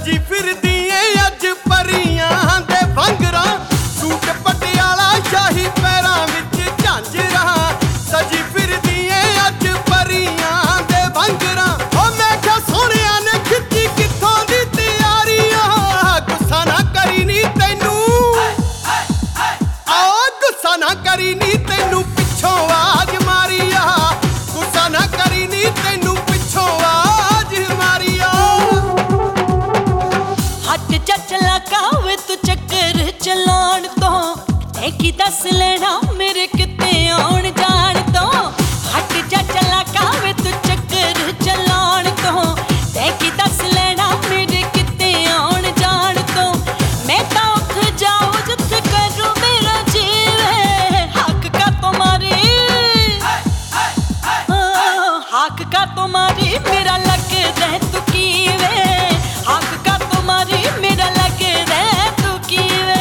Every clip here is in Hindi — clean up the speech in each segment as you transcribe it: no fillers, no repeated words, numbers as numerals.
सजी फिरदी ऐ अज परियां दे वंगरा सूट पटियाला शाही पैरां विच झांजरा सजी फिरदी ऐ अज परियां दे वंगरा ओ मैं क्या सोहणिया ने खिच्ची कित्थों दी तैयारियां गुस्सा ना करी नी तैनू आ गुस्सा ना करी नी तैनू पिछों आवाज मारिया गुस्सा ना करी नी तैनू पिछों आवाज मारिया हट जा चला कावे तू चक्कर चलाण तो की दस लेना मेरे किते आउण जाण तो हट जा चला कावे तू चक्कर चलाण तो की दस लेना मेरे किते आउण जाण तो मैं तो उठ जाऊं जिथे करूं मेरा जीवे हक का तुम्हारी हक का तुम्हारी मेरा लग रह तू कीवे हक का तुम्हारी मेरा लग रह तू कीवे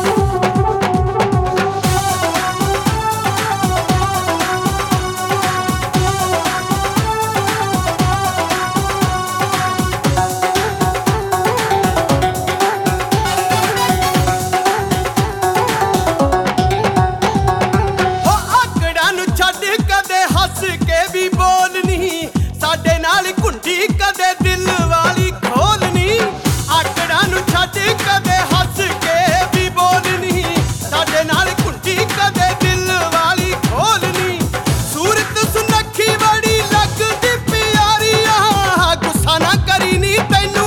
हस के भी बोलनी साडे नाल घुंडी कदे दिल वाली खोलनी आकड़ा नू छड्ड कदे हस के भी बोलनी साडे नाल घुंडी कदे दिल वाली खोलनी सूरत सुनखी बड़ी लगदी प्यारिया गुस्सा ना करी नी तैनू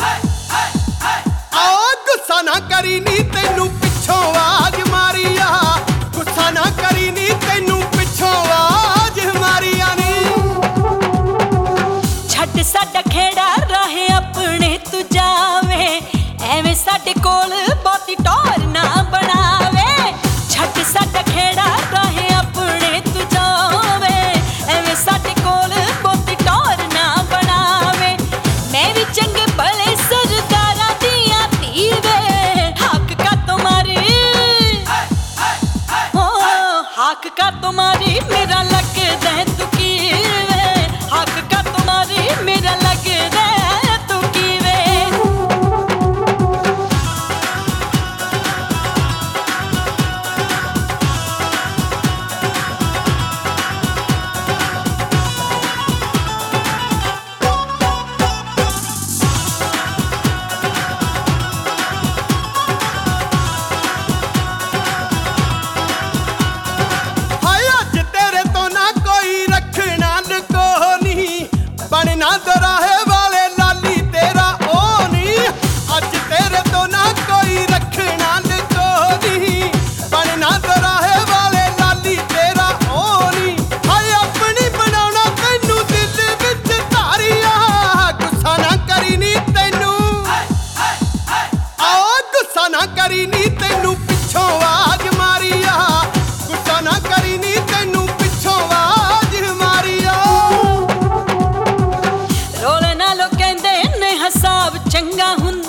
आ गुस्सा ना करी नी तैनू पिछों आवाज मारिया गुस्सा ना करी नी तैनू पिछों साडा खेड़ा रहे अपने तू जावे एवें साडे कोल बहुती टोर ना बनावे छट साडा खेड़ा रहे अपने तू जावे एवें साडे कोल बहुती टोर ना बनावे मैं भी चंगे भले सरदारा दियां धीवे हक का तुम्हारी हक का तुम्हारी मेरा लग रह तू कीवे हक का तुम्हारी मेरा लग रह तू कीवे बनना दराहे वाले लाली तेरा ओ नी अज तेरे तो ना कोई रखना लकोनी बनना दराहे वाले लाली तेरा ओ नी हाय अपनी बनाना तैनू दिल विच धारिया गुस्सा ना करी नी तैनू आ गुस्सा ना करी नी तैनू पिछों आवाज मारिया गुस्सा ना करी नी तैनू पिछों आवाज मारिया हिसाब चंगा हुंदा